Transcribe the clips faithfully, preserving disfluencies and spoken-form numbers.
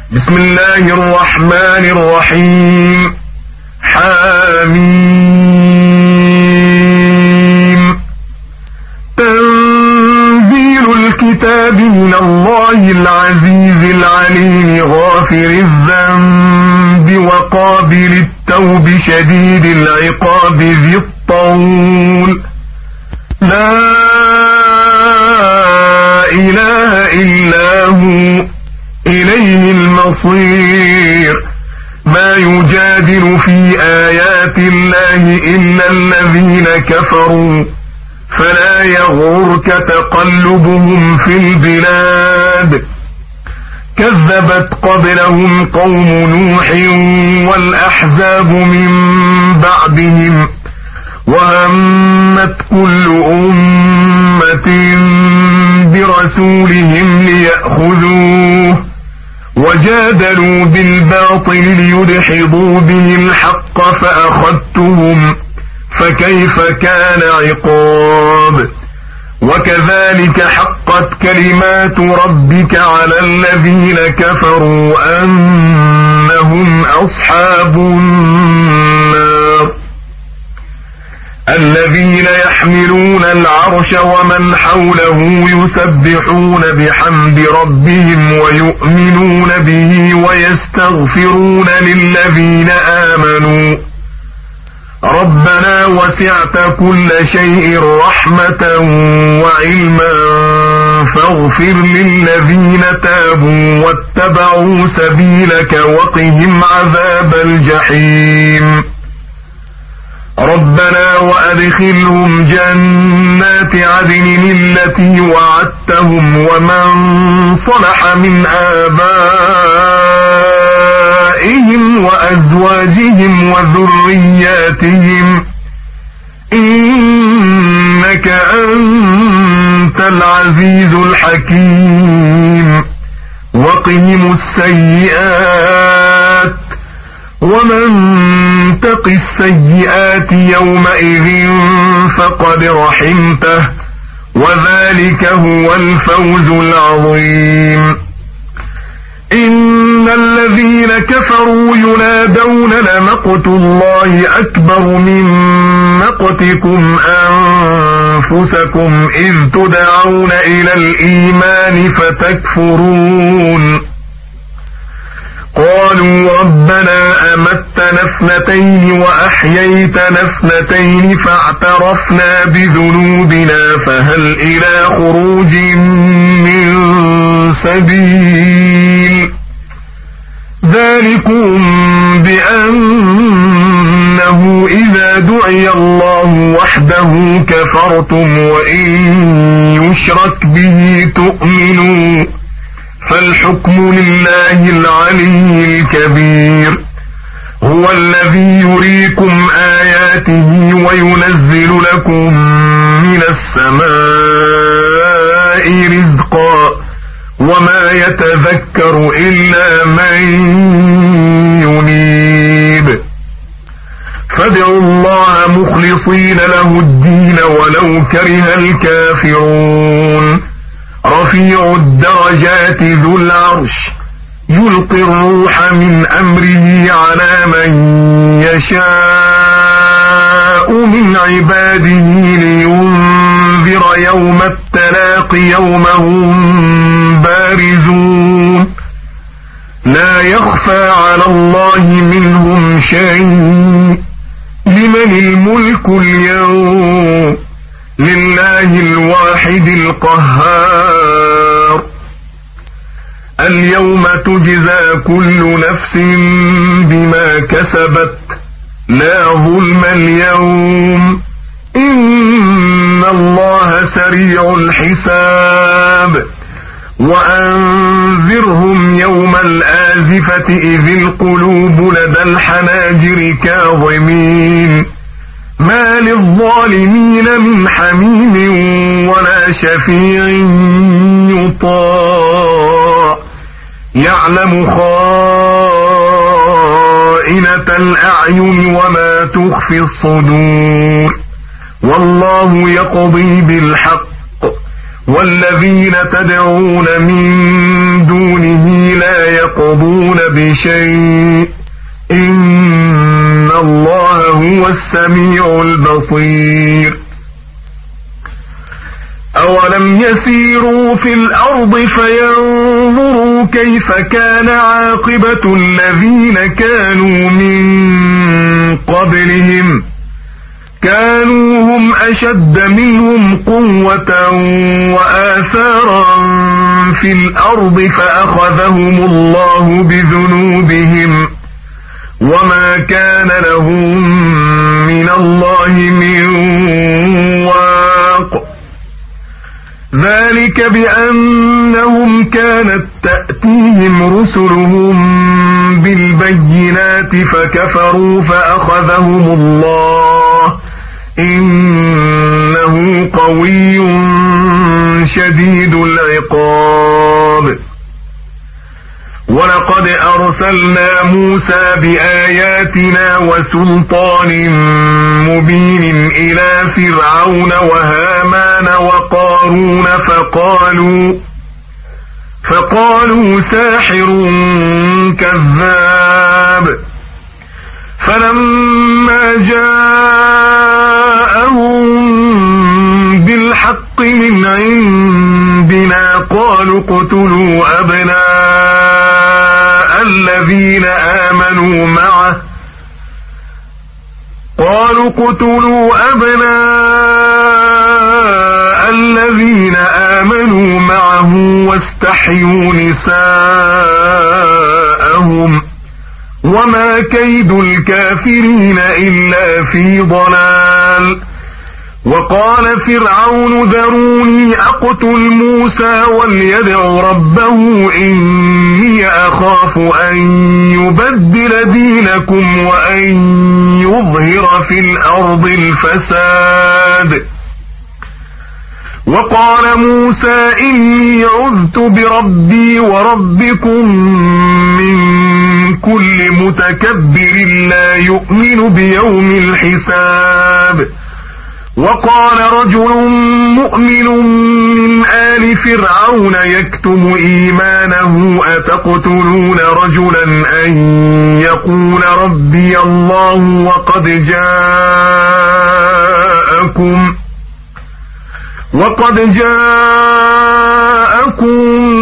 بسم الله الرحمن الرحيم. حميم. تنزيل الكتاب من الله العزيز العليم غافر الذنب وقابل التوب شديد العقاب ذي الطول لا إله إلا هو إليه المصير. ما يجادل في آيات الله إلا الذين كفروا فلا يغرك تقلبهم في البلاد. كذبت قبلهم قوم نوح والأحزاب من بعدهم وهمت كل أمة برسولهم ليأخذوه وجادلوا بالباطل ليدحضوا به الحق فأخذتهم فكيف كان عقاب. وكذلك حقت كلمات ربك على الذين كفروا أنهم أصحاب النار. الذين يحملون العرش ومن حوله يسبحون بحمد ربهم ويؤمنون به ويستغفرون للذين آمنوا ربنا وسعت كل شيء رحمة وعلما فاغفر للذين تابوا واتبعوا سبيلك وقهم عذاب الجحيم. ربنا وأدخلهم جنات عدن التي وعدتهم ومن صلح من آبائهم وأزواجهم وذرياتهم إنك أنت العزيز الحكيم. وقهم السيئات ومن تق السيئات يومئذ فقد رحمته وذلك هو الفوز العظيم. إن الذين كفروا ينادون لمقت الله أكبر من مقتكم أنفسكم إذ تدعون إلى الإيمان فتكفرون. قالوا ربنا أمتنا اثنتين وأحييتنا اثنتين فاعترفنا بذنوبنا فهل إلى خروج من سبيل. ذلكم بأنه إذا دعي الله وحده كفرتم وإن يشرك به تؤمنوا فالحكم لله العلي الكبير. هو الذي يريكم آياته وينزل لكم من السماء رزقا وما يتذكر إلا من ينيب. فادعوا الله مخلصين له الدين ولو كره الكافرون. رفيع الدرجات ذو العرش يلقي الروح من أمره على من يشاء من عباده لينذر يوم التلاق يوم هم بارزون لا يخفى على الله منهم شيء. لمن الملك اليوم؟ لله الواحد القهار. اليوم تجزى كل نفس بما كسبت لا ظلم اليوم إن الله سريع الحساب. وأنذرهم يوم الآزفة إذ القلوب لدى الحناجر كاظمين ما للظالمين من حميم ولا شفيع يطاع. يعلم خائنة الأعين وما تخفي الصدور والله يقضي بالحق والذين تدعون من دونه لا يقضون بشيء إن الله هو السميع البصير أولم يسيروا في الأرض فينظروا كيف كان عاقبة الذين كانوا من قبلهم كانوا هم أشد منهم قوة وآثارا في الأرض فأخذهم الله بذنوبهم وما كان لهم من الله من واق ذلك بأنهم كانت تأتيهم رسلهم بالبينات فكفروا فأخذهم الله إنه قوي شديد العقاب ولقد أرسلنا موسى بآياتنا وسلطان مبين إلى فرعون وهامان وقارون فقالوا فقالوا ساحر كذاب فلما جاءهم بالحق من عندنا قالوا اقتلوا أبناء الذين آمنوا معه قالوا اقتلوا أبناء الذين آمنوا معه واستحيوا نساءهم وما كيد الكافرين إلا في ضلال وقال فرعون ذروني أقتل موسى وليدع ربه إني أخاف أن يبدل دينكم وأن يظهر في الأرض الفساد وقال موسى إني عذت بربي وربكم من كل متكبر لا يؤمن بيوم الحساب وقال رجل مؤمن من آل فرعون يكتم إيمانه أتقتلون رجلا أن يقول ربي الله وقد جاءكم وقد جاءكم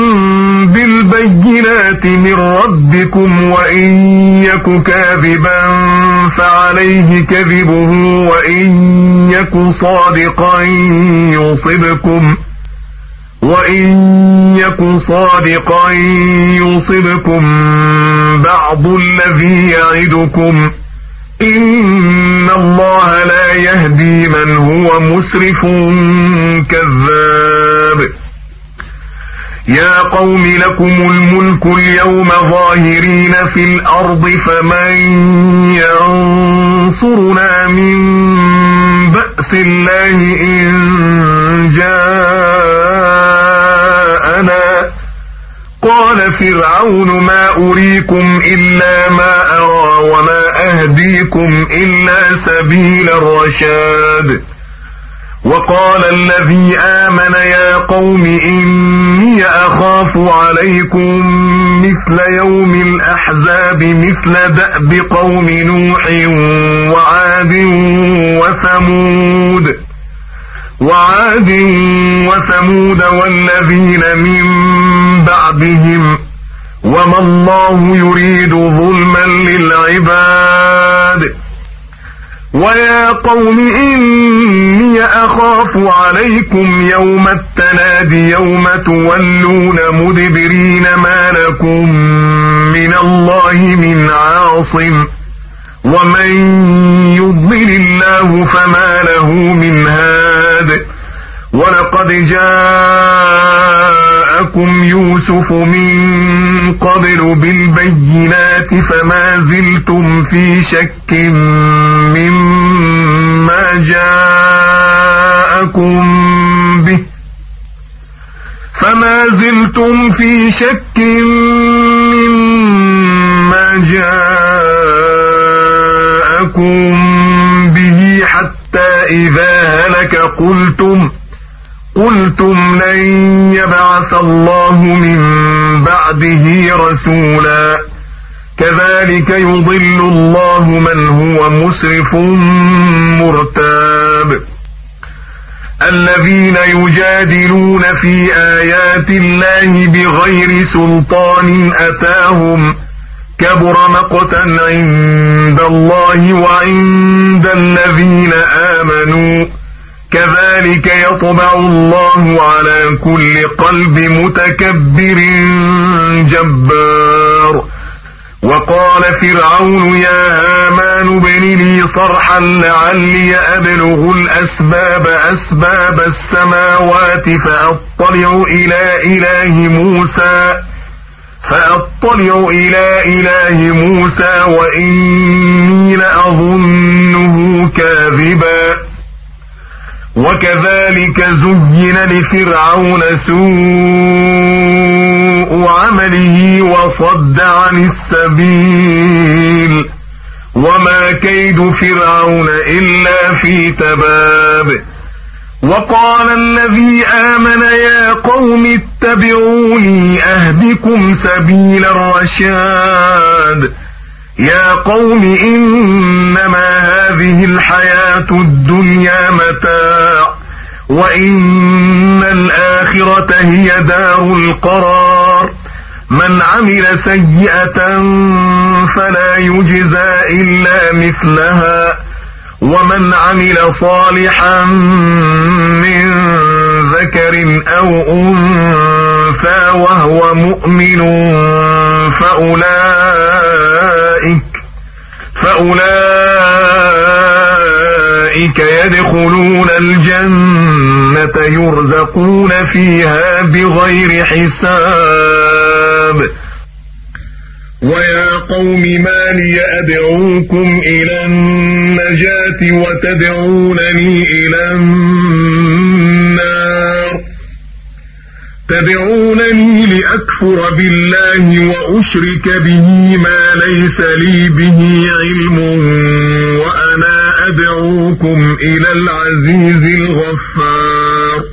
بالبينات من ربكم وإن يك كاذبا فعليه كذبه وإن يك صادقا يصبكم وإن يك صادقا يصبكم بعض الذي يعدكم إن الله لا يهدي من هو مسرف كذاب يا قوم لكم الملك اليوم ظاهرين في الأرض فمن ينصرنا من بأس الله إن جاءنا قال فرعون ما أريكم إلا ما أرى وما أهديكم إلا سبيل الرشاد وقال الذي آمن يا قوم إني أخاف عليكم مثل يوم الأحزاب مثل دأب قوم نوح وعاد وثمود وعاد وثمود والذين من بعدهم وما الله يريد ظلما للعباد ويا قوم إني أخاف عليكم يوم التناد يوم تولون مدبرين ما لكم من الله من عاصم ومن يضلل الله فما له من هاد ولقد جاءكم يوسف من قبل بالبينات فما زلتم في شك مما جاءكم به فما زلتم في شك مما جاءكم به حتى إذا هلك قلتم قلتم لن يبعث الله من بعده رسولا كذلك يضل الله من هو مسرف مرتاب الذين يجادلون في آيات الله بغير سلطان أتاهم كبر مقتا عند الله وعند الذين آمنوا كذلك يطبع الله على كل قلب متكبر جبار وقال فرعون يا هامان ابن لي صرحا لعلي أبلغ الأسباب أسباب السماوات فأطلع إلى إله موسى فأطلع إلى إله موسى وإني لأظنه كاذبا وكذلك زين لفرعون سوء عمله وصد عن السبيل وما كيد فرعون إلا في تباب وقال الذي آمن يا قوم اتبعوني أهدكم سبيل الرشاد يا قوم إنما هذه الحياة الدنيا متاع وإن الآخرة هي دار القرار من عمل سيئة فلا يجزى إلا مثلها ومن عمل صالحا من ذكر أو أنثى وهو مؤمن فأولئك فأولئك يدخلون الجنة يرزقون فيها بغير حساب ويا قوم ما لي أدعوكم إلى النجاة وتدعونني إلى النار تدعونني لأكفر بالله وأشرك به ما ليس لي به علم وأنا أدعوكم إلى العزيز الغفار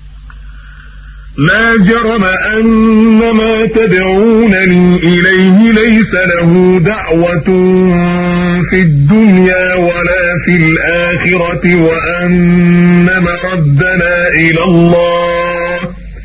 لا جرم أن ما تدعونني إليه ليس له دعوة في الدنيا ولا في الآخرة وأن مردنا إلى الله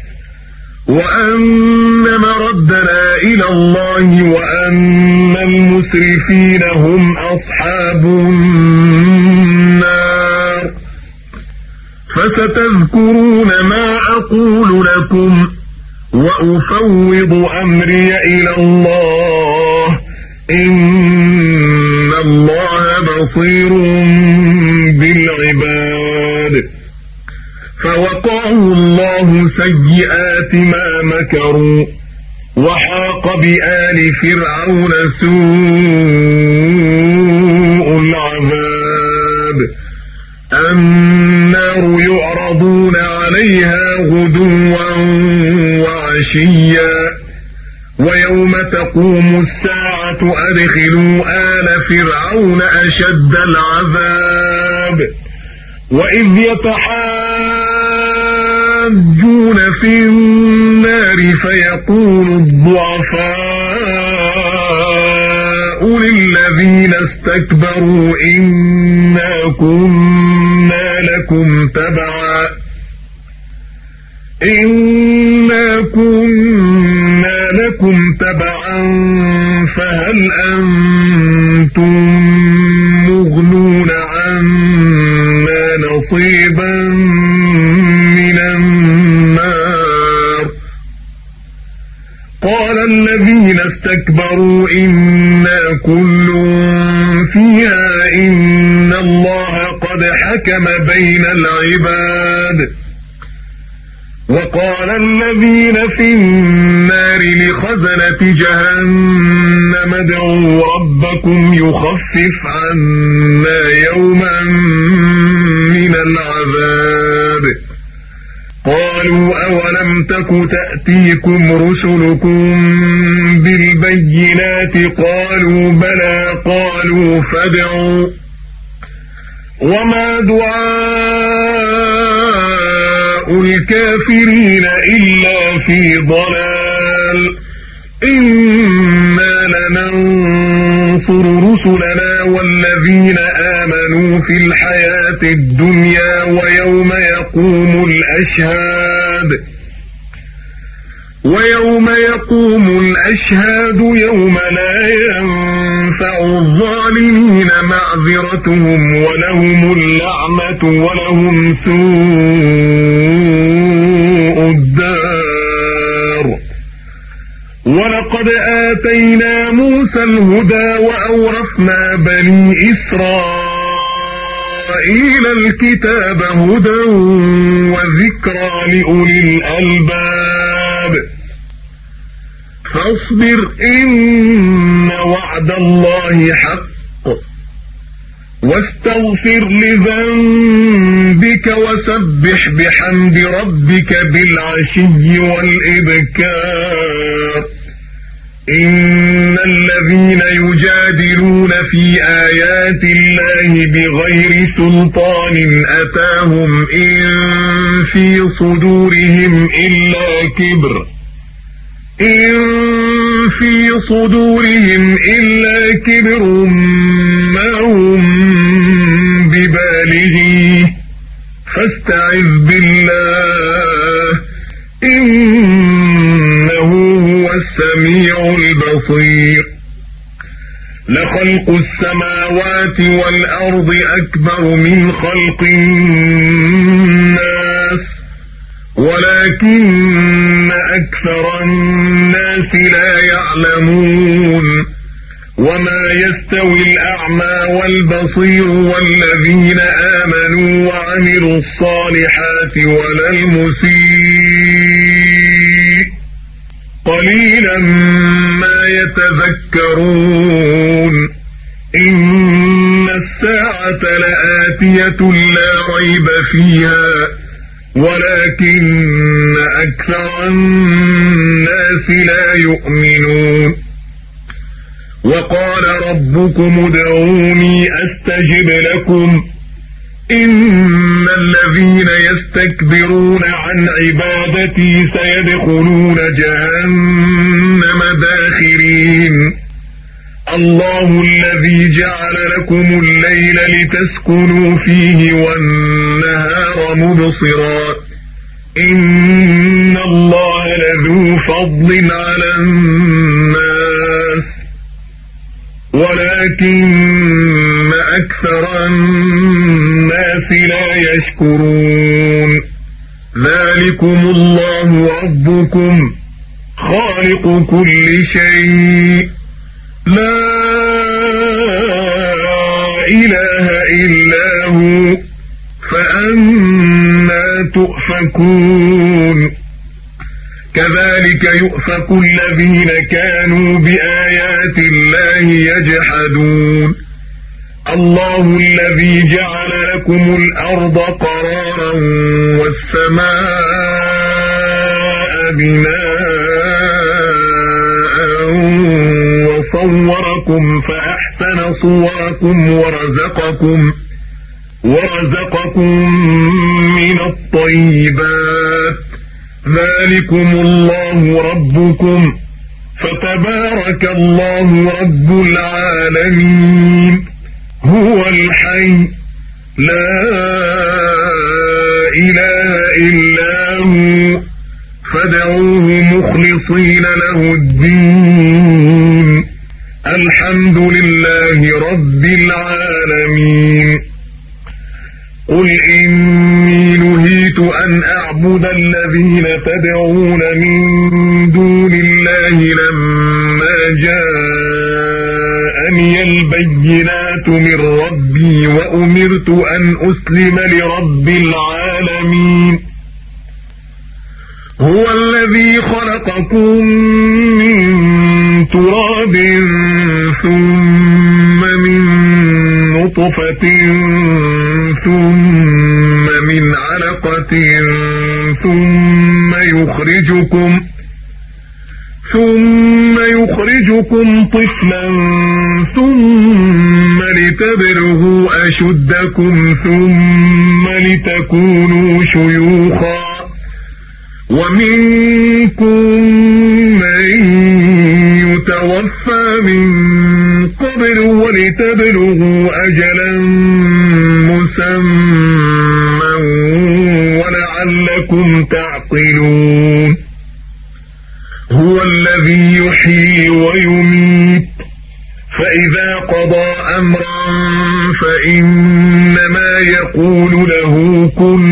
وأن مردنا إلى الله وأن المسرفين هم أصحاب النار فستذكرون ما أقول لكم وأفوض أمري إلى الله إن الله بصير بالعباد فوقاه الله سيئات ما مكروا وحاق بآل فرعون سوء العذاب النار يعرضون عليها غدوا وعشيا ويوم تقوم الساعة أدخلوا آل فرعون أشد العذاب وإذ يتحاجون في النار فيقول الضعفاء للذين استكبروا إنا كنا لكم تبعا إنا كنا لكم تبعا فهل أنتم مغنون عنا نصيبا من النار قال الذين استكبروا إنا كل فيها إن الله قد حكم بين العباد وقال الذين في النار لخزنة جهنم ادعوا ربكم يخفف عنا يوما من العذاب قالوا أولم تك تأتيكم رسلكم بالبينات قالوا بلى قالوا فادعوا وما دعاء الكافرين إلا في ضلال إنا لننصر رسلنا والذين آمنوا في الحياة الدنيا ويوم يقوم الأشهاد ويوم يقوم الأشهاد يوم لا ينفع الظالمين معذرتهم ولهم اللعنة ولهم سوء الدار. ولقد آتينا موسى الهدى وأورثنا بني إسرائيل الكتاب هدى وذكرى لأولي الألباب. فاصبر إن وعد الله حق واستغفر لذنبك وسبح بحمد ربك بالعشي والإبكار. إن الذين يجادلون في آيات الله بغير سلطان أتاهم إن في صدورهم إلا كبر إن في صدورهم إلا كبر ما هم ببالغيه فاستعذ بالله إنه هو السميع البصير. لخلق السماوات والأرض أكبر من خلق الناس ولكن أكثر الناس لا يعلمون. وما يستوي الأعمى والبصير والذين آمنوا وعملوا الصالحات ولا المسيء قليلا ما يتذكرون. إن الساعة لآتية لا ريب فيها ولكن أكثر الناس لا يؤمنون. وقال ربكم ادعوني أستجب لكم إن الذين يستكبرون عن عبادتي سيدخلون جهنم داخرين. الله الذي جعل لكم الليل لتسكنوا فيه والنهار مبصرا إن الله لذو فضل على الناس ولكن أكثر الناس لا يشكرون. ذلكم الله ربكم خالق كل شيء لا إله إلا هو فأنى تؤفكون. كذلك يؤفك الذين كانوا بآيات الله يجحدون. الله الذي جعل لكم الأرض قرارا والسماء بناء وصوركم فأحسن صوركم ورزقكم ورزقكم من الطيبات. ذلكم الله ربكم فتبارك الله رب العالمين. هو الحي لا إله إلا هو فادعوه مخلصين له الدين. الحمد لله رب العالمين. قل إني نهيت أن أعبد الذين تدعون من دون الله لما جاءني البينات من ربي وأمرت أن أسلم لرب العالمين. هو الذي خلقكم من تراب ثم من نطفة ثم من علقة ثم يخرجكم ثم يخرجكم طفلا ثم لتبلغوا أشدكم ثم لتكونوا شيوخا ومنكم من يتوفى من قبل ولتبلغوا أجلا مسمى ولعلكم تعقلون هو الذي يحيي ويميت فإذا قضى أمرا فإنما يقول له كن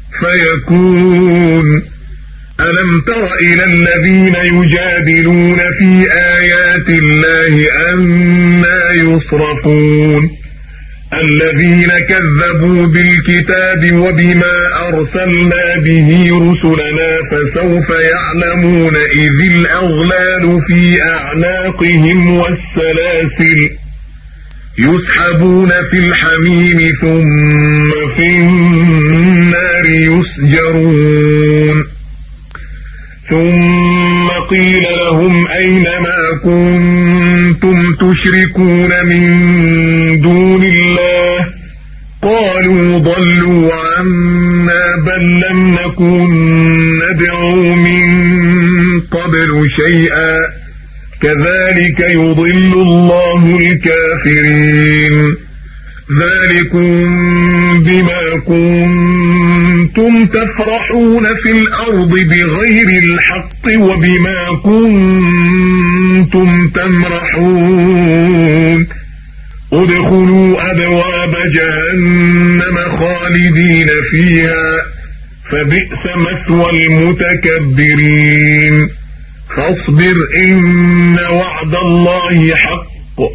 فيكون ألم تر إلى الذين يجادلون في آيات الله أنى يصرفون الذين كذبوا بالكتاب وبما أرسلنا به رسلنا فسوف يعلمون إذ الأغلال في أعناقهم والسلاسل يسحبون في الحميم ثم في النار يسجرون ثم قيل لهم أين ما كنتم تشركون من دون الله قالوا ضلوا عنا بل لم نكن ندعو من قبل شيئا كذلك يضل الله الكافرين ذلكم بما كنتم تفرحون في الأرض بغير الحق وبما كنتم تمرحون ادخلوا أبواب جهنم خالدين فيها فبئس مثوى المتكبرين فاصبر إن وعد الله حق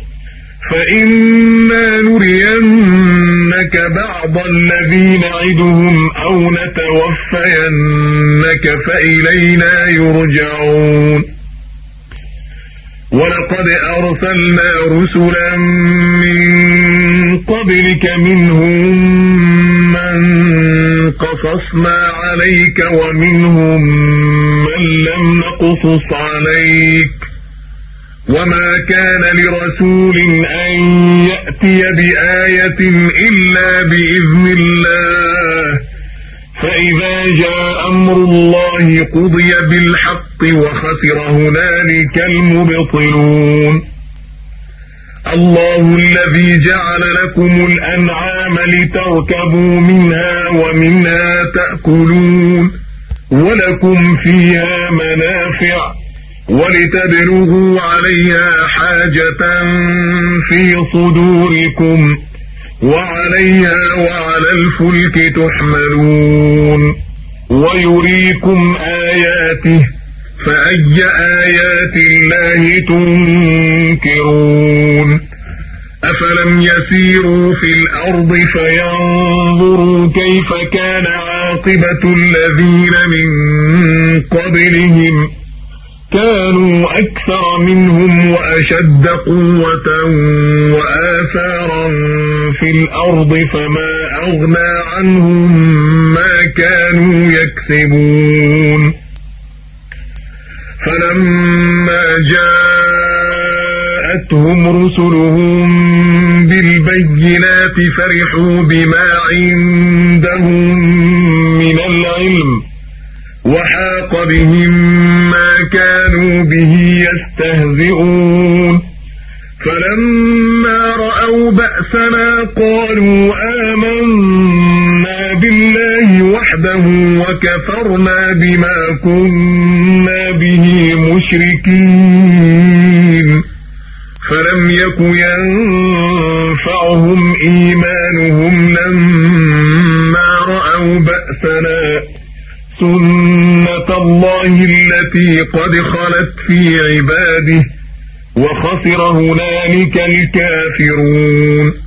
فإما نرينك بعض الذي نعدهم أو نتوفينك فإلينا يرجعون ولقد أرسلنا رسلا من قبلك منهم من قصصنا عليك ومنهم من لم نقصص عليك وما كان لرسول أن يأتي بآية إلا بإذن الله فإذا جاء أمر الله قضي بالحق وخسر هنالك المبطلون الله الذي جعل لكم الأنعام لتركبوا منها ومنها تأكلون ولكم فيها منافع ولتبلغوا عليها حاجة في صدوركم وعليها وعلى الفلك تحملون ويريكم آياته فأي آيات الله تنكرون أفلم يسيروا في الأرض فينظروا كيف كان عاقبة الذين من قبلهم كانوا أكثر منهم وأشد قوة وآثارا في الأرض فما أغنى عنهم ما كانوا يكسبون فلما جاءتهم رسلهم بالبينات فرحوا بما عندهم من العلم وحاق بهم ما كانوا به يستهزئون فلما رأوا بأسنا قالوا آمنا بالله وحده وكفرنا بما كنا به مشركين فلم يك ينفعهم إيمانهم لما رأوا بأسنا سنة الله التي قد خلت في عباده وخسر هنالك الكافرون